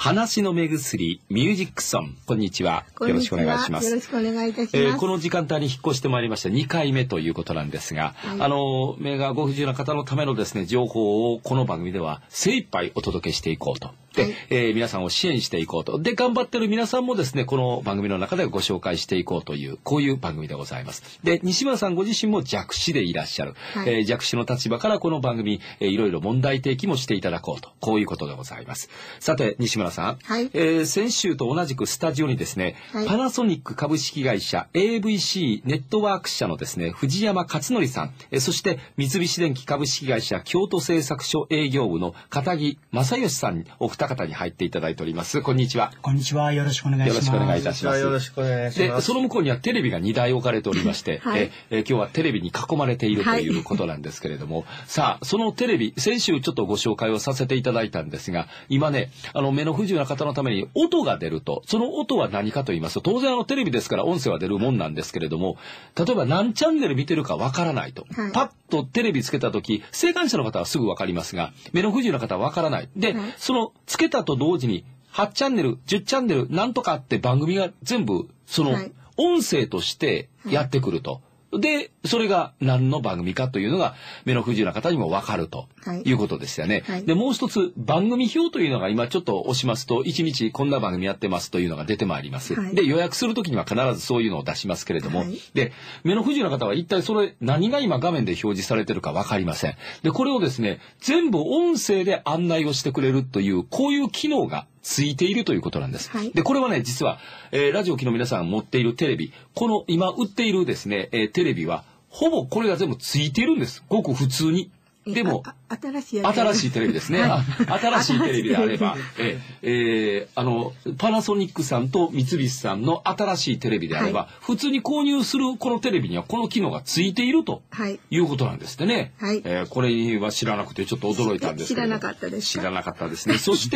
話の目薬ミュージックソン。こんにちは。よろしくお願いします。 よろしくお願いいたします。 この時間帯に引っ越してまいりました2回目ということなんですが、はい、目がご不自由な方のためのですね情報をこの番組では精一杯お届けしていこうと。で、はい、皆さんを支援していこうと。で、頑張ってる皆さんもですねこの番組の中でご紹介していこうというこういう番組でございます。で、西村さんご自身も弱視でいらっしゃる、はい、弱視の立場からこの番組、いろいろ問題提起もしていただこうと、こういうことでございます。さて西村さん、はい、先週と同じくスタジオにですね、はい、パナソニック株式会社 AVC ネットワーク社のですね藤山勝則さん、そして三菱電機株式会社京都製作所営業部の片木正義さん、お二方に入っていただいております。こんにちは。 こんにちは。よろしくお願いします。 よろしくお願いいたします。 よろしくお願いします。 で、その向こうにはテレビが2台置かれておりまして、はい、今日はテレビに囲まれているということなんですけれども、はい、さあそのテレビ先週ちょっとご紹介をさせていただいたんですが、今ね目の不自由な方のために音が出ると、その音は何かと言いますと、当然テレビですから音声は出るもんなんですけれども、例えば何チャンネル見てるかわからないと、はい、パッとテレビつけた時生還者の方はすぐわかりますが、目の不自由な方はわからないで、はい、そのつけたと同時に8チャンネル10チャンネルなんとかって番組が全部その音声としてやってくると、でそれが何の番組かというのが目の不自由な方にも分かるということですよね、はい、でもう一つ番組表というのが今ちょっと押しますと1日こんな番組やってますというのが出てまいります、はい、で予約するときには必ずそういうのを出しますけれども、はい、で目の不自由な方は一体それ何が今画面で表示されてるか分かりません。でこれをですね全部音声で案内をしてくれるというこういう機能がついているということなんです、はい、でこれはね実は、ラジオ機の皆さんが持っているテレビ、この今売っているですね、テレビはほぼこれが全部ついているんです。ごく普通に。でも新しいテレビですね、はい、新しいテレビであればパナソニックさんと三菱さんの新しいテレビであれば、はい、普通に購入するこのテレビにはこの機能がついているということなんですってね、はい、これは知らなくてちょっと驚いたんですけど、 知らなかったですか。 知らなかったですねそして、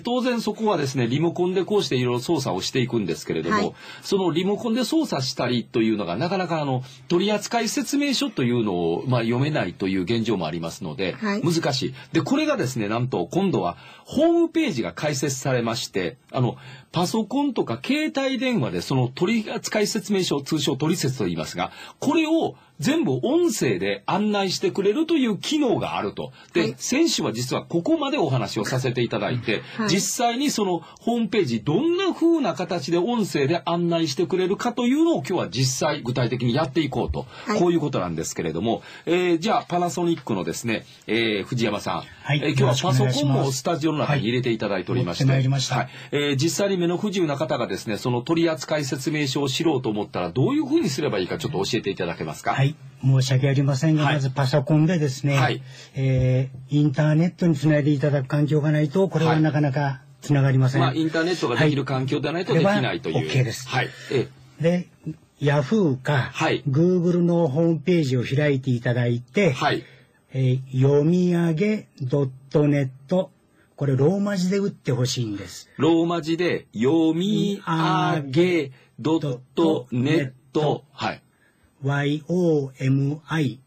当然そこはですねリモコンでこうしていろいろ操作をしていくんですけれども、はい、そのリモコンで操作したりというのがなかなか取扱説明書というのを、読めないという現状もありますので、はい、難しい。でこれがですねなんと今度はホームページが開設されまして、パソコンとか携帯電話でその取扱説明書、通称取説と言いますが、これを全部音声で案内してくれるという機能があると。で、はい、先週は実はここまでお話をさせていただいて、はい、実際にそのホームページどんな風な形で音声で案内してくれるかというのを今日は実際具体的にやっていこうと、はい、こういうことなんですけれども、じゃあパナソニックのですね、藤山さん、はい、今日はパソコンもスタジオの中に入れていただいておりまして、はい、実際に目の不自由な方がですねその取扱説明書を知ろうと思ったらどういう風にすればいいかちょっと教えていただけますか。 はい、申し訳ありませんが、はい、まずパソコンでですね、はい、インターネットにつないでいただく環境がないとこれはなかなかつながりません、 インターネットができる環境でないとできないという、 OK です、 はい、 でヤフーか、はい、Google のホームページを開いていただいて、はい、読み上げ .net、 これローマ字で打ってほしいんです。 ローマ字で読み上げ .net、 はい、 YOMI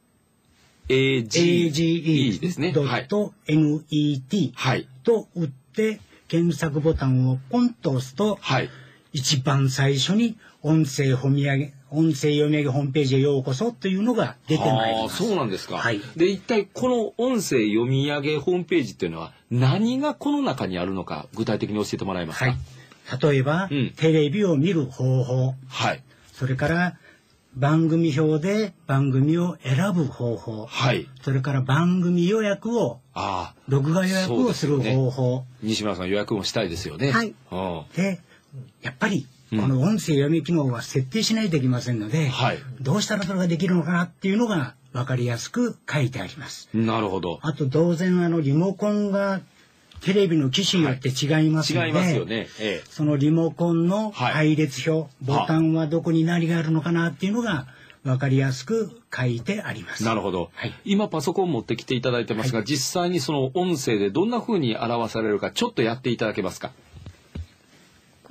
AGE ですね。 .net と打って検索ボタンをポンと押すと、はい、一番最初に音声読み上げホームページへようこそというのが出てまいります。 そうなんですか。はい、で一体この音声読み上げホームページっていうのは何がこの中にあるのか具体的に教えてもらえますか。はい、 例えば、テレビを見る方法、はい、それから番組表で番組を選ぶ方法、はい、それから番組予約を録画予約をする方法、ね、 西村さん予約もしたいですよね。はい、 でやっぱりこの音声読み機能は設定しないといけませんので、はい、どうしたらそれができるのかなっていうのが分かりやすく書いてあります。 なるほど。 あと当然リモコンがテレビの機種によって違いますので、 違いますよね。 そのリモコンの配列表、ボタンはどこに何があるのかなっていうのが分かりやすく書いてあります。 なるほど。はい、今パソコン持ってきていただいてますが、はい、実際にその音声でどんな風に表されるかちょっとやっていただけますか。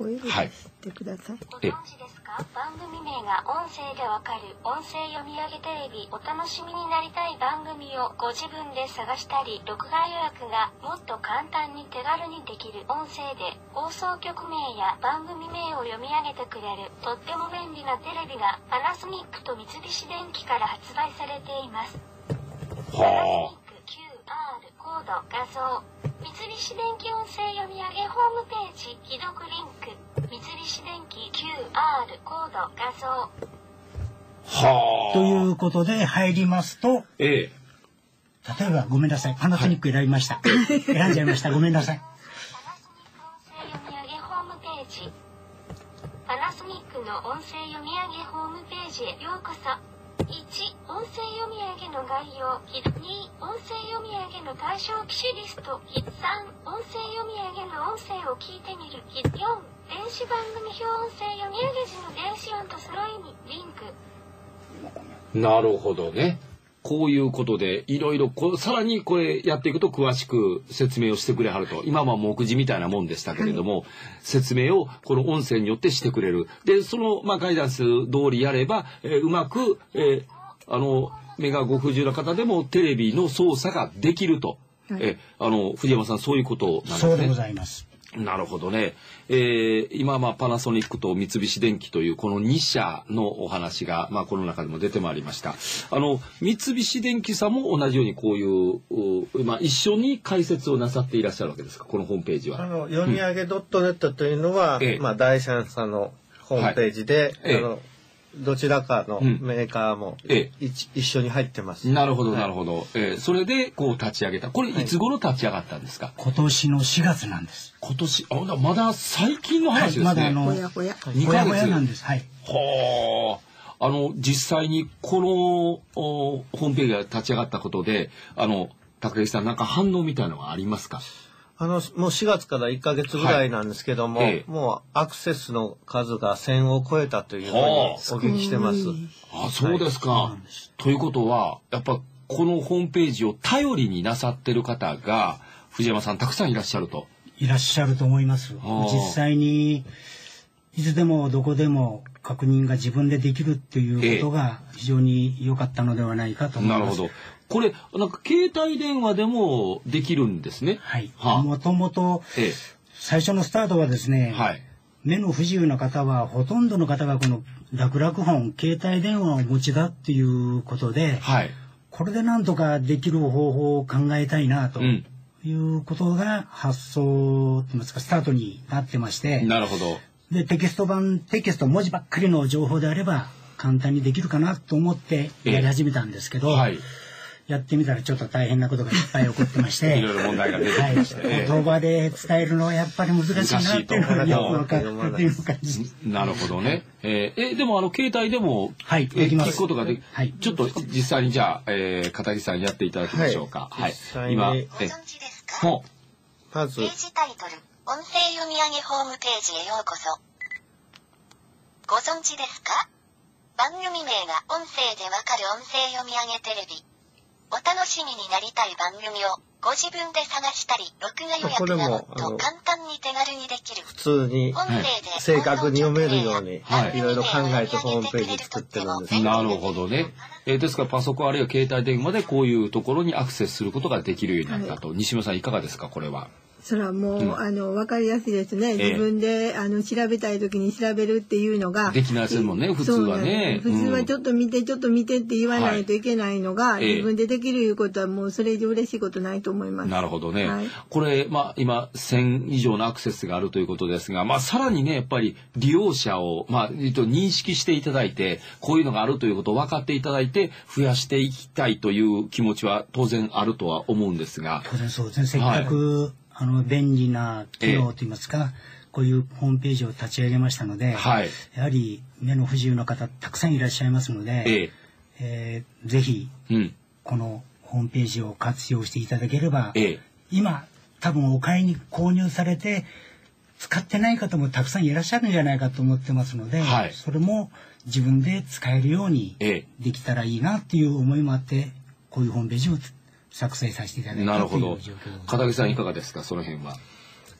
声で言ってください。ご存知ですか？番組名が音声でわかる音声読み上げテレビ。お楽しみになりたい番組をご自分で探したり、録画予約がもっと簡単に手軽にできる音声で放送局名や番組名を読み上げてくれるとっても便利なテレビがパナソニックと三菱電機から発売されています。パナソニック QR コード画像。三菱電機音声読み上げホームページ既読リンク。三菱電機 QR コード画像。 ということで入りますと、例えばごめんなさい、パナソニック選びました。選んじゃいました。ごめんなさい。 パナソニック音声読み上げホームページ。パナソニックの音声読み上げホームページへようこそ。1、音声読み上げの概要。2、音声読み上げの対象機種リスト。3、音声読み上げの音声を聞いてみる。4、電子番組表音声読み上げ時の電子音とその意味、リンク。 なるほどね。こういうことでいろいろさらにこれやっていくと詳しく説明をしてくれはると。今は目次みたいなもんでしたけれども、説明をこの音声によってしてくれる。でそのガイダンス通りやれば、うまく、目がご不自由な方でもテレビの操作ができると。藤山さんそういうことなんですね。 そうでございます。 なるほどね。今パナソニックと三菱電機というこの2社のお話がこの中でも出てまいりました。三菱電機さんも同じようにこういう一緒に解説をなさっていらっしゃるわけですか、このホームページは。 読み上げ .net というのは、第三者のホームページで、どちらかのメーカーも一緒に入ってます。 なるほどなるほど。それでこう立ち上げた。これいつ頃立ち上がったんですか？ 今年の4月なんです。 今年まだ最近の話ですね。 まだほやほやなんです。はい。 はあ。実際にこのホームページが立ち上がったことで高木さんなんか反応みたいなのはありますか？ もう4月から1ヶ月ぐらいなんですけども、もうアクセスの数が1000を超えたというふうにお聞きしてます。 そうですか。ということはやっぱこのホームページを頼りになさってる方が藤山さんたくさんいらっしゃると。 いらっしゃると思います。実際にいつでもどこでも確認が自分でできるっていうことが非常に良かったのではないかと思います。 なるほど。これなんか携帯電話でもできるんですね。 はい。もともと最初のスタートはですね、目の不自由な方はほとんどの方がこの楽々本携帯電話をお持ちだっていうことで、これでなんとかできる方法を考えたいなということが発想といいますかスタートになってまして。 なるほど。 でテキスト文字ばっかりの情報であれば簡単にできるかなと思ってやり始めたんですけど。やってみたらちょっと大変なことがいっぱい起こってましていろいろ問題が出てきまして、 言葉で伝えるのはやっぱり難しいなっていうのがよく分かってっていう感じ。 なるほどね。でも携帯でも聞くことができ、ちょっと実際にじゃあ片木さんやっていただきましょうか。 今ご存知ですか？ まずページタイトル音声読み上げホームページへようこそ。ご存知ですか？番組名が音声でわかる音声読み上げテレビ。お楽しみになりたい番組をご自分で探したり録画予約がもっと簡単に手軽にできる。 普通に正確に読めるようにいろいろ考えてホームページ作ってるんです。 なるほどね。ですからパソコンあるいは携帯電話でこういうところにアクセスすることができるようになったと。西村さんいかがですかこれは？ それはもう、分かりやすいですね。自分で調べたい時に調べるっていうのができないですもんね普通はね。 普通はちょっと見てって言わないといけないのが、自分でできるいうことはもうそれ以上嬉しいことないと思います。 なるほどね。これ今1000以上のアクセスがあるということですが、さらにねやっぱり利用者を認識していただいてこういうのがあるということを分かっていただいて増やしていきたいという気持ちは当然あるとは思うんですが。 当然そうですね。せっかく便利な機能といいますか、こういうホームページを立ち上げましたので、やはり目の不自由な方たくさんいらっしゃいますので、ぜひこのホームページを活用していただければ、今多分お買いに購入されて使ってない方もたくさんいらっしゃるんじゃないかと思ってますので、それも自分で使えるようにできたらいいなっていう思いもあってこういうホームページを作成させていただいたという状況。 片木さんいかがですかその辺は？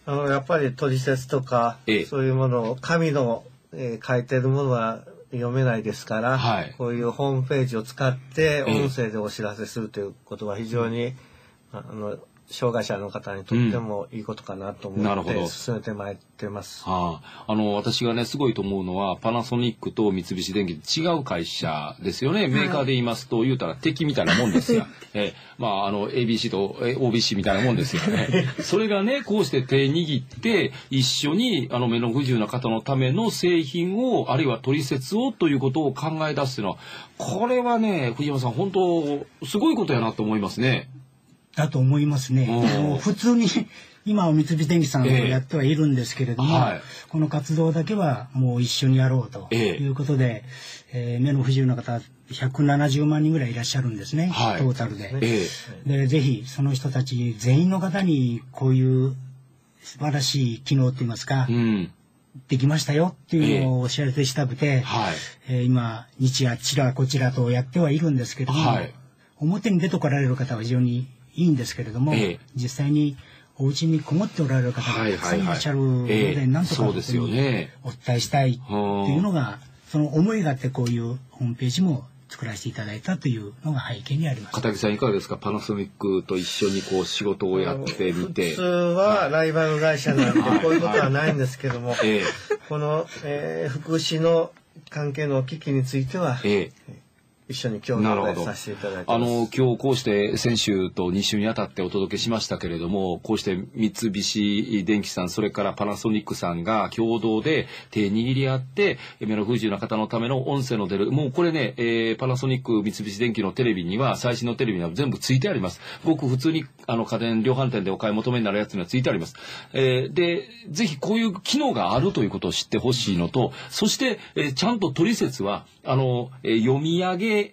やっぱり取説とか、そういうものを紙の、書いてるものは読めないですから、こういうホームページを使って音声でお知らせするということは非常に、障害者の方にとってもいいことかなと思って進めてまいってます。 私がねすごいと思うのはパナソニックと三菱電機違う会社ですよね。メーカーで言いますと言うたら敵みたいなもんですが、ABC と OBC みたいなもんですよね。それがねこうして手握って一緒に目の不自由な方のための製品をあるいは取説をということを考え出すのはこれはね藤山さん本当すごいことやなと思いますね。 だと思いますね。普通に今は三菱電機さんをやってはいるんですけれども、この活動だけはもう一緒にやろうということで、目の不自由な方170万人ぐらいいらっしゃるんですね、トータルで。でぜひその人たち全員の方にこういう素晴らしい機能といいますか、できましたよっていうのをお知らせしたくて、今日夜あちらこちらとやってはいるんですけれども、表に出てこられる方は非常にいいんですけれども、実際にお家にこもっておられる方がたくさんいらっしゃるので、なんとかお伝えしたいっていうのがその思いがあってこういうホームページも作らせていただいたというのが背景にあります。 片木さんいかがですか。パナソニックと一緒にこう仕事をやってみて。 普通はライバル会社なんでこういうことはないんですけども、この、福祉の関係の機器については、一緒に共同させていただいてます。 今日こうして先週と2週にあたってお届けしましたけれども、こうして三菱電機さんそれからパナソニックさんが共同で手握り合って目の不自由な方のための音声の出る、もうこれね、パナソニック三菱電機のテレビには最新のテレビには全部ついてあります。ごく普通に家電量販店でお買い求めになるやつにはついてあります。でぜひこういう機能があるということを知ってほしいのと、そして、ちゃんと取説は読み上げ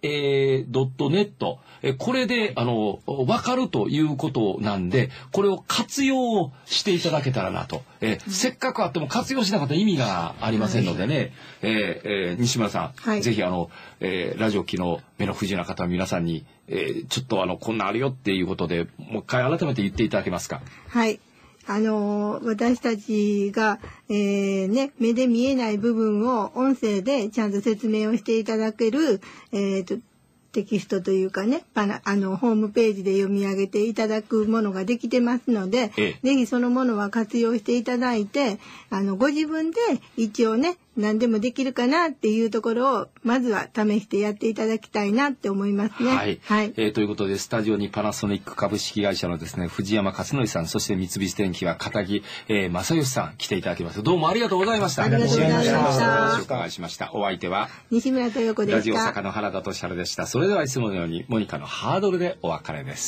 .net これで分かるということなんで、これを活用していただけたらなと、せっかくあっても活用しなかったら意味がありませんのでね、西村さん、ぜひラジオ機の目の不自由な方の皆さんに、ちょっとこんなあるよっていうことでもう一回改めて言っていただけますか。 はい、私たちが、目で見えない部分を音声でちゃんと説明をしていただける、テキストというかね、ホームページで読み上げていただくものができてますので、ぜひそのものは活用していただいて、ご自分で一応ね、何でもできるかなっていうところをまずは試してやっていただきたいなって思いますね。 ということでスタジオにパナソニック株式会社のですね藤山勝則さん、そして三菱電機は片木、正義さん来ていただきました。どうもありがとうございました。 ありがとうございました。 お伺いしました。お相手は西村豊子でした。 ラジオ大阪の原田俊治でした。それではいつものようにモニカのハードルでお別れです。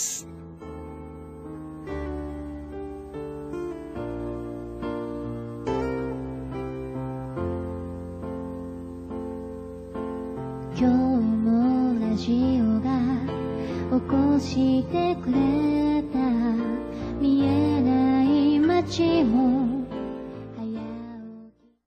今日もラジオが起こしてくれた見えない街も